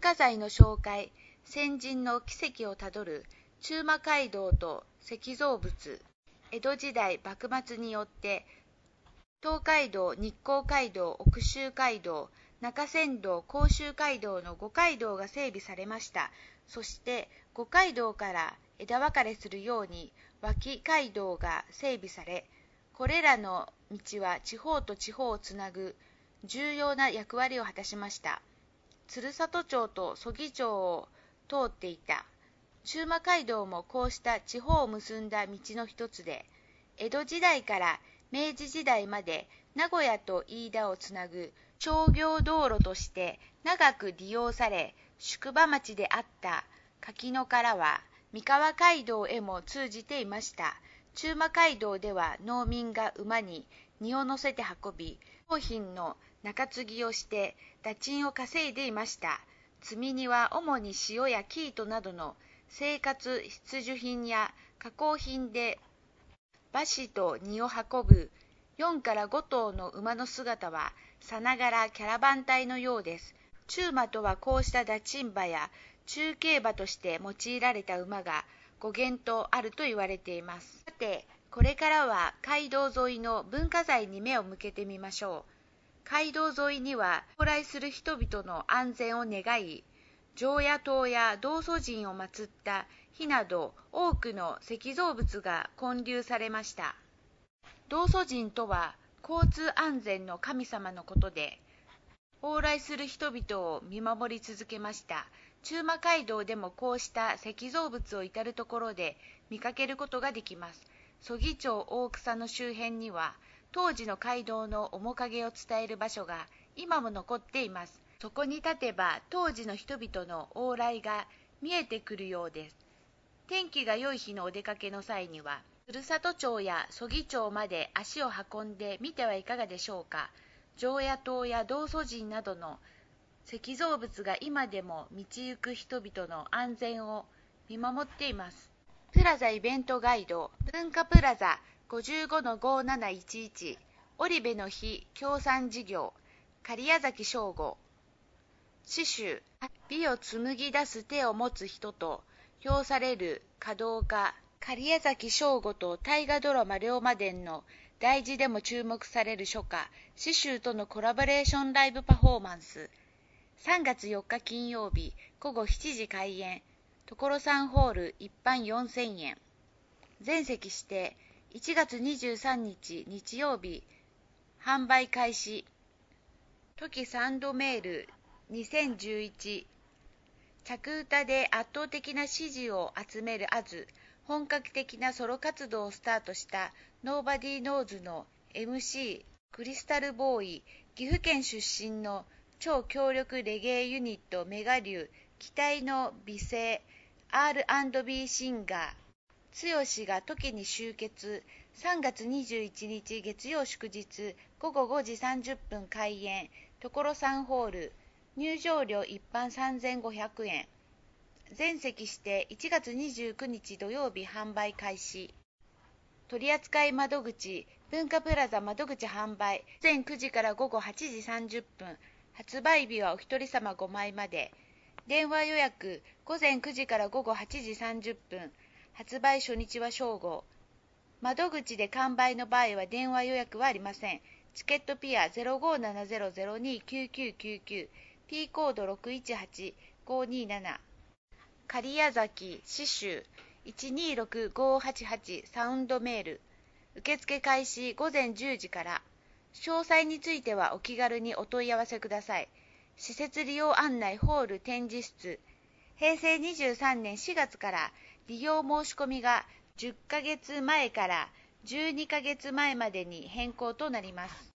化財の紹介、先人の軌跡をたどる中馬街道と石造物。江戸時代幕末によって東海道、日光街道、奥州街道、中山道、甲州街道の五街道が整備されました。そして五街道から枝分かれするように脇街道が整備され、これらの道は地方と地方をつなぐ重要な役割を果たしました。鶴里町と曽木町を通っていた中馬街道もこうした地方を結んだ道の一つで、江戸時代から明治時代まで名古屋と飯田をつなぐ商業道路として長く利用され、宿場町であった柿野からは三河街道へも通じていました。中馬街道では農民が馬に荷を乗せて運び、商品の中継ぎをして駄賃を稼いでいました。積み荷は主に塩や生糸などの生活必需品や加工品で、馬車と荷を運ぶ4から5頭の馬の姿はさながらキャラバン隊のようです。中馬とはこうした駄賃馬や中継馬として用いられた馬が語源とあると言われています。さて、これからは街道沿いの文化財に目を向けてみましょう。街道沿いには往来する人々の安全を願い、常夜灯や道祖神を祀った碑など多くの石造物が建立されました。道祖神とは交通安全の神様のことで、往来する人々を見守り続けました。中馬街道でもこうした石造物を至るところで見かけることができます。曽木町大草の周辺には当時の街道の面影を伝える場所が今も残っています。そこに立てば当時の人々の往来が見えてくるようです。天気が良い日のお出かけの際には鶴里町や曽木町まで足を運んでみてはいかがでしょうか。常夜灯や道祖神などの石造物が今でも道行く人々の安全を見守っています。プラザイベントガイド、文化プラザ 55-5711、織部の日協賛事業、狩屋崎省吾。詩集、美を紡ぎ出す手を持つ人と評される華道家、狩屋崎省吾と大河ドラマ龍馬伝の題字でも注目される書家、詩集とのコラボレーションライブパフォーマンス。3月4日金曜日午後7時開演、所さんホール一般4000円。全席指定、1月23日日曜日販売開始。トキサンドメール2011、着歌で圧倒的な支持を集めるアズ、本格的なソロ活動をスタートしたノーバディノーズの MC クリスタルボーイ、岐阜県出身の超強力レゲエユニットメガリュウ、期待の美声 R&B シンガー剛がトキに集結。3月21日月曜祝日午後5時30分開演、所さんホール。入場料一般3500円。全席指定、1月29日土曜日販売開始。取扱窓口、文化プラザ窓口販売、午前9時から午後8時30分。発売日はお一人様5枚まで。電話予約、午前9時から午後8時30分。発売初日は正午。窓口で完売の場合は電話予約はありません。チケットピア 0570029999、P コード618527。狩屋崎詩集126588サウンドメール。受付開始午前10時から。詳細についてはお気軽にお問い合わせください。施設利用案内ホール展示室。平成23年4月から利用申し込みが10ヶ月前から12ヶ月前までに変更となります。